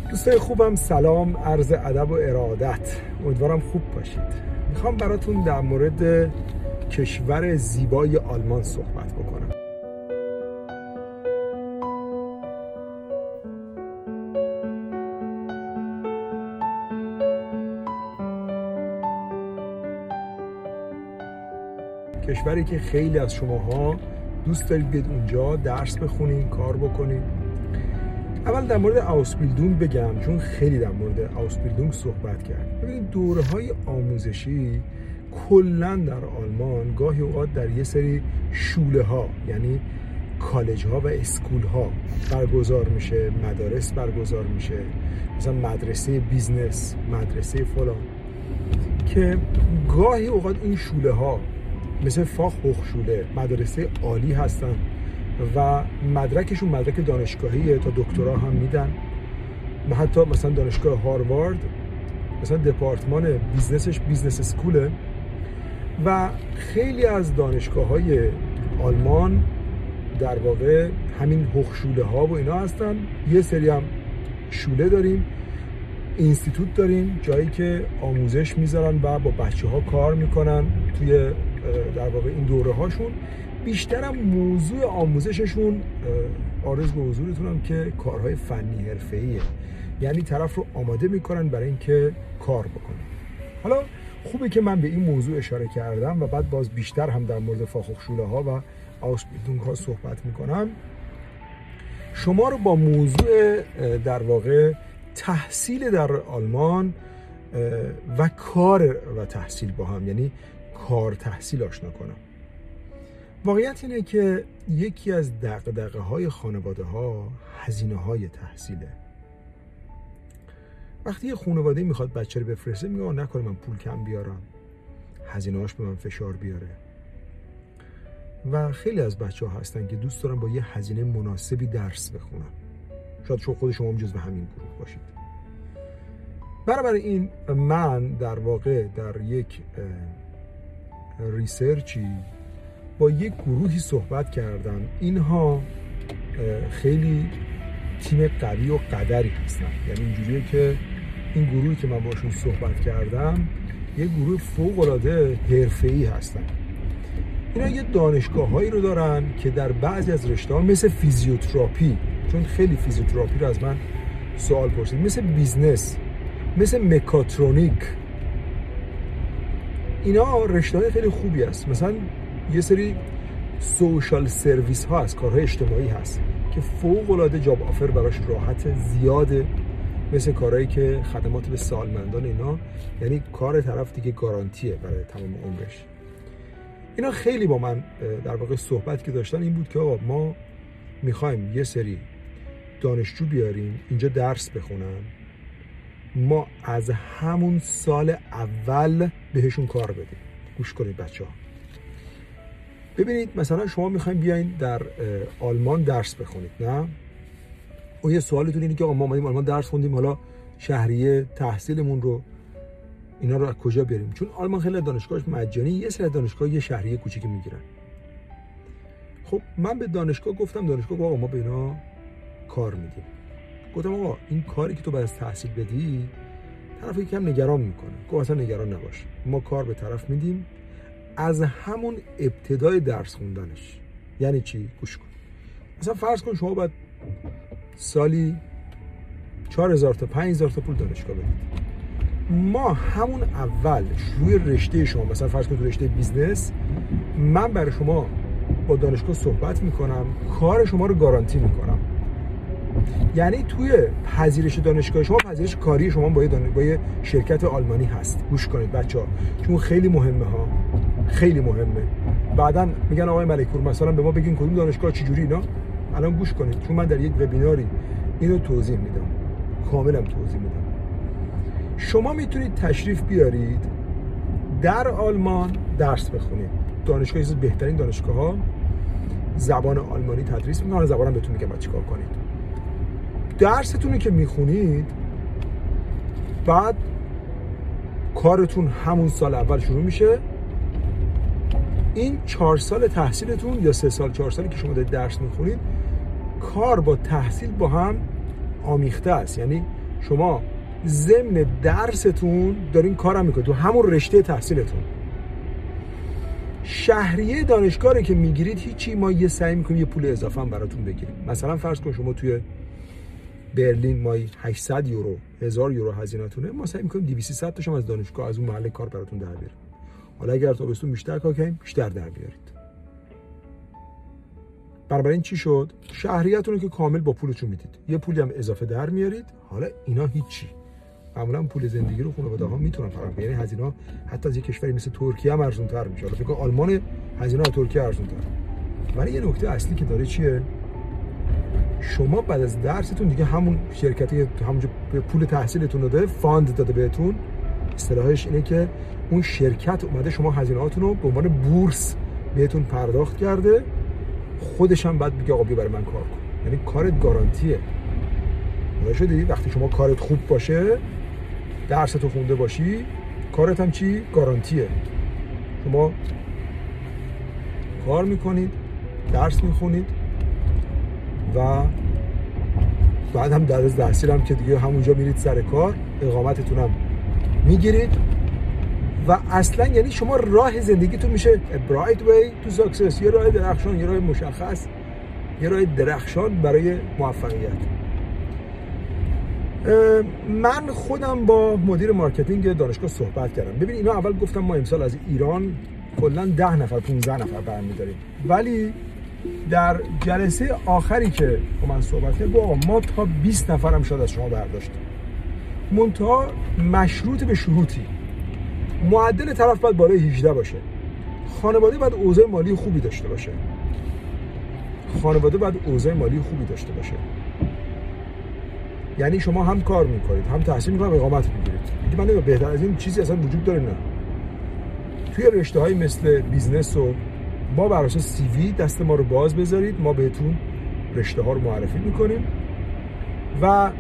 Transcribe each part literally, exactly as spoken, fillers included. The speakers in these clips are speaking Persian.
دوستای خوبم، سلام، عرض ادب و ارادت. امیدوارم خوب باشید. میخوام براتون در مورد کشور زیبای آلمان صحبت بکنم. کشوری که خیلی از شماها دوست دارید بیاید اونجا درس بخونید، کار بکنید. اول در مورد اوسبیلدونگ بگم، چون خیلی در مورد اوسبیلدونگ صحبت کرد. ببینید دوره‌های آموزشی کلاً در آلمان گاهی اوقات در یه سری شوله ها، یعنی کالج ها و اسکول ها برگزار میشه، مدارس برگزار میشه، مثلا مدرسه بیزنس، مدرسه فلان، که گاهی اوقات این شوله ها مثل فاخ هوخشوله مدرسه عالی هستن و مدرکشون مدرک دانشگاهیه، تا دکترا هم میدن. و حتی مثلا دانشگاه هاروارد مثلا دپارتمان بیزنسش بیزنس اسکوله و خیلی از دانشگاه‌های آلمان در واقع همین هوخشوله ها و اینا هستن. یه سری هم شوله داریم، اینستیتوت داریم، جایی که آموزش میذارن و با بچه‌ها کار میکنن توی در واقع این دوره هاشون. بیشترم موضوع آموزششون عرض به حضورتونم که کارهای فنی حرفه‌ایه، یعنی طرف رو آماده میکنن برای اینکه کار بکنه. حالا خوبه که من به این موضوع اشاره کردم و بعد باز بیشتر هم در مورد فاخوخشوله ها و اوسبیلدونگ ها صحبت میکنم. شما رو با موضوع در واقع تحصیل در آلمان و کار و تحصیل با هم، یعنی کار تحصیل آشنا کنم. واقعیت اینه که یکی از دغدغه های خانواده ها هزینه های تحصیله. وقتی یه خانواده میخواد بچه رو بفرسته، میگه آه نکنه من پول کم بیارم، هزینه هاش به من فشار بیاره. و خیلی از بچه ها هستن که دوست دارن با یه هزینه مناسبی درس بخونن. شاید شما خود شما هم جزو همین گروه باشید. برای این من در واقع در یک ریسرچی با یک گروهی صحبت کردم. اینها خیلی تیم قوی و قدری هستن، یعنی اینجوریه که این گروهی که من باشون صحبت کردم یک گروه فوق‌العاده حرفه‌ای هستن. اینا یه دانشگاه‌هایی رو دارن که در بعضی از رشته‌ها مثل فیزیوتراپی، چون خیلی فیزیوتراپی رو از من سوال پرسید، مثل بیزنس، مثل مکاترونیک، اینا رشته‌های خیلی خوبی است. مثلا یه سری سوشال سرویس ها هست، کارهای اجتماعی هست که فوق العاده جاب آفر براش راحت زیاده، مثل کارهایی که خدمات به سالمندان اینا، یعنی کار طرف دیگه گارانتیه برای تمام عمرش. اینا خیلی با من در واقع صحبت که داشتن این بود که آقا ما میخوایم یه سری دانشجو بیاریم اینجا درس بخونن، ما از همون سال اول بهشون کار بدیم. گوش کنید بچه ها، ببینید مثلا شما میخواین بیاین در آلمان درس بخونید، نه؟ و یه سوالتون اینه که آقا ما اومدیم آلمان درس خوندیم، حالا شهریه تحصیلمون رو اینا رو از کجا بیاریم؟ چون آلمان خیلی دانشگاهش مجانی، یه سری دانشگاه یه شهریه کوچیک میگیرن. خب من به دانشگاه گفتم، دانشگاه آقا ما به اینا کار میدیم. گفتم آقا این کاری که تو باید تحصیل بدی طرف یکم نگران میکنه. گفت اصلا نگران نباش، ما کار به طرف میدیم از همون ابتدای درس خوندنش. یعنی چی؟ گوش کن. مثلا فرض کن شما باید سالی چهار هزار تا پنج هزار تا پول دانشگاه بدید. ما همون اول روی رشته شما، مثلا فرض کن تو رشته بیزنس، من برای شما با دانشگاه صحبت میکنم، کار شما رو گارانتی میکنم. یعنی توی پذیرش دانشگاه شما، پذیرش کاری شما با یه, دانش... با یه شرکت آلمانی هست. گوش کنید بچه‌ها، چون خیلی مهمه ها، خیلی مهمه. بعدن میگن آقای ملکپور مثلا به ما بگین کدوم دانشگاه چه جوری اینا. الان گوش کنید، چون من در یک وبیناری اینو توضیح میدم، کاملا توضیح میدم. شما میتونید تشریف بیارید در آلمان درس بخونید. دانشگاه از بهترین دانشگاه‌ها زبان آلمانی تدریس میکنن، زبانم بهتون میگم بعد چیکار کنید. درستون که میخونید، بعد کارتون همون سال اول شروع میشه. این چهار سال تحصیلتون یا سه سال چهار سالی که شما دارید درس میخونید، کار با تحصیل با هم آمیخته است. یعنی شما ضمن درستون دارین کارم میکنید تو همون رشته تحصیلتون. شهریه دانشگاهی که میگیرید هیچی، ما یه سعی میکنیم یه پول اضافه هم براتون بگیریم. مثلا فرض کن شما توی برلین مایی هشتصد یورو هزار یورو هزینه‌تونه، ما سعی میکنیم دویست سیصد تاشم از دانشگاه از اون محل کار براتون در بیاریم. حالا اگر تابستون بیشتر کار کنیم بیشتر در بیارید. بنابراین چی شد؟ شهریه‌تون رو که کامل با پولتون میدید، یه پولی هم اضافه در میارید. حالا اینا هیچی، معمولا پول زندگی رو خانواده‌ها میتونن فراهم کنن. یعنی هزینه‌ها حتی از یک کشوری مثل ترکیه هم ارزان‌تر میشه. حالا فکر کن آلمان هزینه‌ها از ترکیه ارزان‌تر. ولی یه نکته اصلی که داره چیه؟ شما بعد از درستون دیگه همون شرکتی همونجا پول تحصیلتون رو داده، فاند داده بهتون، اصطلاحش اینه که اون شرکت اومده شما هزینه‌هاتون رو به عنوان بورس بهتون پرداخت کرده، خودش هم بعد میگه آقا بیا برای من کار کن. یعنی کارت گارانتیه. متوجه شدی؟ وقتی شما کارت خوب باشه، درستو خونده باشی، کارت هم چی؟ گارانتیه. شما کار میکنید، درس میخونید و بعد هم در از تحصیل هم که دیگه همونجا میرید سر کار، اقامتتون هم میگیرید و اصلا یعنی شما راه زندگیتون میشه a bright way to success، یه راه درخشان، یه راه مشخص، یه راه درخشان برای موفقیت. من خودم با مدیر مارکتینگ دانشگاه صحبت کردم. ببین اینا اول گفتم ما امسال از ایران کلا ده نفر پانزده نفر برمی‌داریم، ولی در جلسه آخری که با من صحبت کرد با ما تا بیست نفر هم شاید از شما برداشتیم. منتها مشروط به شروطی. معدل طرف باید بالای هجده باشه. خانواده باید اوضاع مالی خوبی داشته باشه. خانواده باید اوضاع مالی خوبی داشته باشه. یعنی شما هم کار میکنید، هم تحصیل میکنید، اقامت میگیرید. دیگه من نمیدونم بهتر از این چیزی اصلا وجود داره نه. توی رشته‌های مثل بیزنس و ما بر اساس سی وی دست ما رو باز بذارید، ما بهتون رشته ها رو معرفی میکنیم و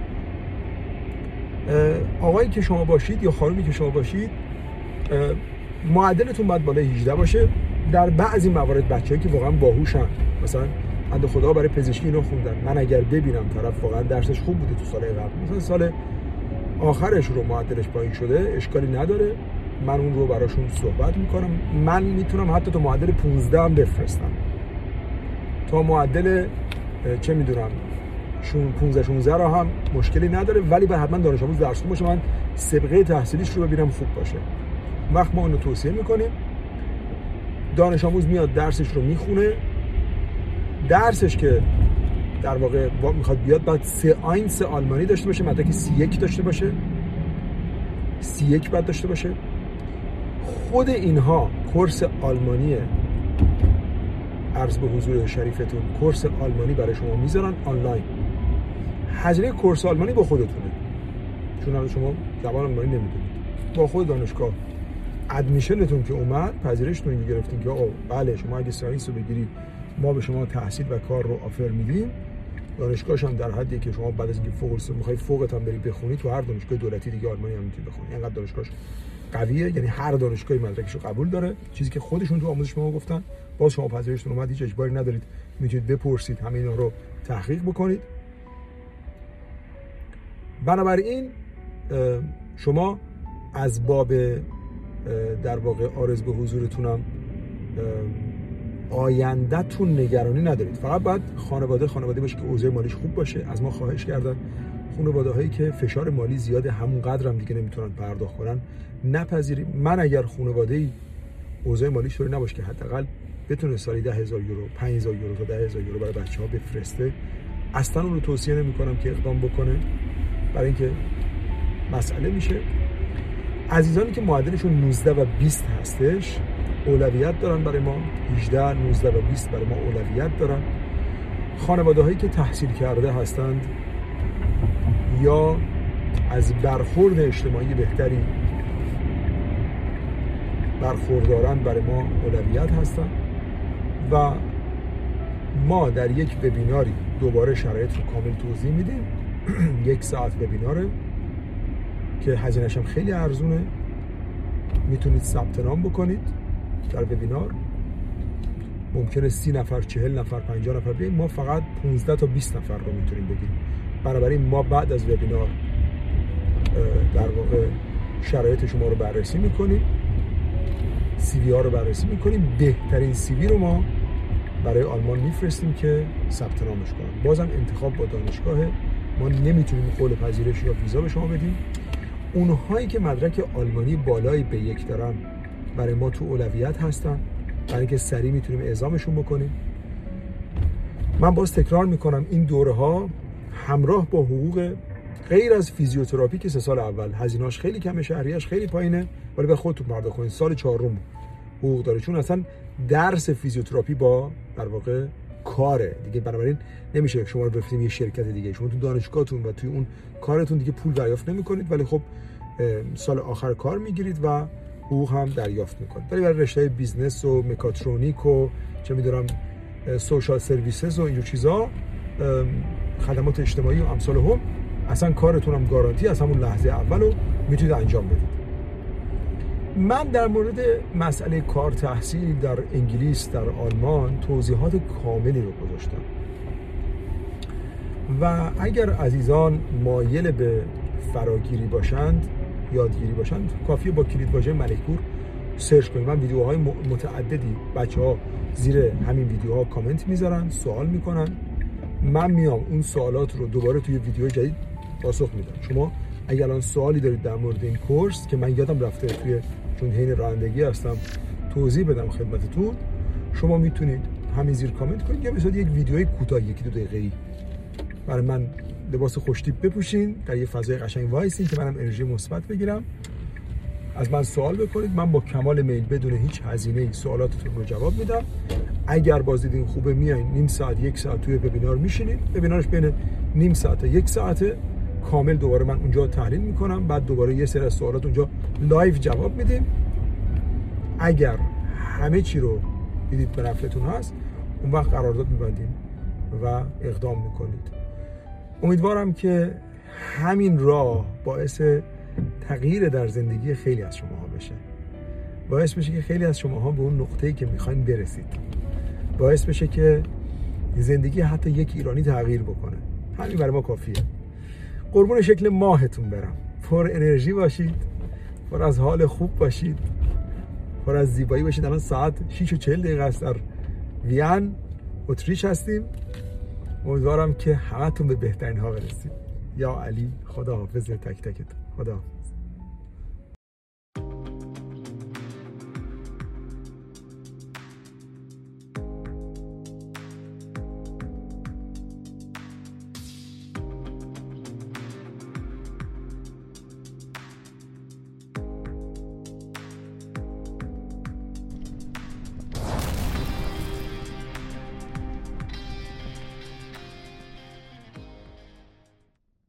آقایی که شما باشید یا خانومی که شما باشید معدلتون باید بالای هجده باشه. در بعضی موارد بچه‌ای که واقعا باهوشن، مثلا بنده خدا برای پزشکی اینو خوندن، من اگر ببینم طرف واقعا درسش خوب بوده تو سال قبل، مثلا سال آخرش رو معدلش پایین شده، اشکالی نداره، من اون رو براشون صحبت میکنم. من میتونم حتی تا معدل پانزده هم بفرستم، تا معدل چه میدونم پانزده شانزده رو هم مشکلی نداره، ولی باید حتما دانش آموز درس خون باشه، من سابقه تحصیلیش رو ببینم خوب باشه. وقت ما اون رو توصیه میکنیم، دانش آموز میاد درسش رو میخونه، درسش که در واقع میخواد بیاد بعد سه آینس آلمانی داشته باشه، مدرک سی یک داشته باشه، سی یک بعد داشته باشه. خود اینها کورس آلمانی عرض به حضور شریفتون، کورس آلمانی برای شما میذارن آنلاین. هزینه کورس آلمانی با خودتونه، چون شما زبان آلمانی نمیدونید. با خود دانشگاه ادمیشنتون که اومد، پذیرشتون گرفتین که آقا بله شما اگه ساینس رو بگیرید ما به شما تحصیل و کار رو آفر میدیم. دانشگاهش هم در حدی که شما بعد از اینکه فوق لیسانس میخوای فوقت هم بری بخونی، تو هر دانشگاه دولتی دیگه آلمانی هم میتونی بخونی. اینقدر دانشگاهش قویه، یعنی هر دانشگاهی مدرکش رو قبول داره، چیزی که خودشون تو آموزش ما گفتن. باز شما پذیرشتون اومد، هیچ اجباری ندارید، میتونید بپرسید، همه اینا رو تحقیق بکنید. بنابراین شما از باب در واقع عارض به حضورتونم آینده‌تون نگرانی ندارید. فقط باید خانواده خانواده باشه که اوضاع مالیش خوب باشه. از ما خواهش کردن خانواده‌هایی که فشار مالی زیاده، همون قدر هم دیگه نمیتونن پرداخت کنن، نپذیریم. من اگر خانواده‌ای اوضاع مالیش طوری نباشه که حداقل بتونه سالی ده هزار یورو، پنج هزار یورو تا ده هزار یورو برای بچه‌ها بفرسته، اصلا اون رو توصیه نمی‌کنم که اقدام بکنه، برای اینکه مسئله میشه. عزیزانی که معدلشون نوزده و بیست هستش اولویت دارن برای ما، هجده، نوزده و بیست برای ما اولویت دارن. خانواده هایی که تحصیل کرده هستند یا از برخورد اجتماعی بهتری برخوردارن برای ما اولویت هستن و ما در یک وبیناری دوباره شرایط رو کامل توضیح میدیم. یک ساعت وبیناره که هزینه‌اش هم خیلی ارزونه، میتونید ثبت نام بکنید در وبینار. ممکنه سی نفر، چهل نفر، پنجاه نفر بیایم، ما فقط پانزده تا بیست نفر رو میتونیم بگیریم. بنابراین ما بعد از وبینار در واقع شرایط شما رو بررسی میکنیم، سی وی ها رو بررسی میکنیم. بهترین سی وی رو ما برای آلمان میفرستیم که ثبت نامش کنن. بازم انتخاب با دانشگاهه، ما نمیتونیم قول پذیرش یا ویزا به شما بدیم. اونهایی که مدرک آلمانی بالای به یک دارن برای ما تو اولویت هستن، برای اینکه سریع میتونیم اعزامشون بکنیم. من باز تکرار میکنم این دوره ها همراه با حقوق غیر از فیزیوتراپی که سه سال اول هزینه‌اش خیلی کمه، شهریه‌اش خیلی پایینه، ولی به خودتون پرداخت کنید، سال چهارم حقوق داره، چون اصلا درس فیزیوتراپی با در واقع کاره دیگه. بنابراین نمیشه شما رو بفرستیم یه شرکت دیگه، شما تو دانشگاهتون و توی اون کارتون دیگه پول دریافت نمی‌کنید، ولی خب سال آخر کار میگیرید و حقوق هم دریافت می‌کنید. ولی برای رشته بیزنس و مکاترونیک و چه می‌دونم سوشال سرویسز و اینجور چیزا، خدمات اجتماعی و امثال هم، اصلا کارتون هم گارانتی از همون لحظه اولو میتونید انجام بدید. من در مورد مسئله کار تحصیل در انگلیس در آلمان توضیحات کاملی رو گذاشتم و اگر عزیزان مایل به فراگیری باشند، یادگیری باشند، کافیه با کلیدواژه ملکپور سرچ کنید. من ویدیوهای متعددی، بچه‌ها زیر همین ویدیوها کامنت میذارن، سوال میکنن، من میام اون سوالات رو دوباره توی ویدیو جدید پاسخ میدم. شما اگر الان سوالی دارید در مورد این کورس که من یادم رفته توی چون حین رانندگی هستم توضیح بدم خدمتتون، شما میتونید همین زیر کامنت کنید یا مثلا یک ویدیوی کوتاه یکی دو دقیقه‌ای برای من لباس خوشتیپ بپوشین، در یه فضای قشنگ وایسین که منم انرژی مثبت بگیرم، از من سوال بکنید، من با کمال میل بدون هیچ هزینه‌ای سوالاتتون رو جواب میدم. اگر باز دیدین خوبه میایین نیم ساعت یک ساعت توی وبینار میشینید، وبینارش بین نیم ساعت تا یک ساعت کامل دوباره من اونجا تحلیل میکنم، بعد دوباره یه سری از سوالات اونجا لایو جواب میدیم. اگر همه چی رو دیدید به نفعتون هست، اون وقت قرارداد میبندیم و اقدام میکنید. امیدوارم که همین راه باعث تغییر در زندگی خیلی از شماها بشه، باعث بشه که خیلی از شماها به اون نقطه‌ای که میخواین برسید، باعث بشه که زندگی حتی یک ایرانی تغییر بکنه. همین برای ما کافیه. قربون شکل ماهتون برم، پر انرژی باشید، پر از حال خوب باشید، پر از زیبایی باشید. الان ساعت شش و چهل دقیقه است، در وین اتریش هستیم. امیدوارم که همتون به بهترین ها برسید. یا علی، خدا حافظ تک تکتون. خدا.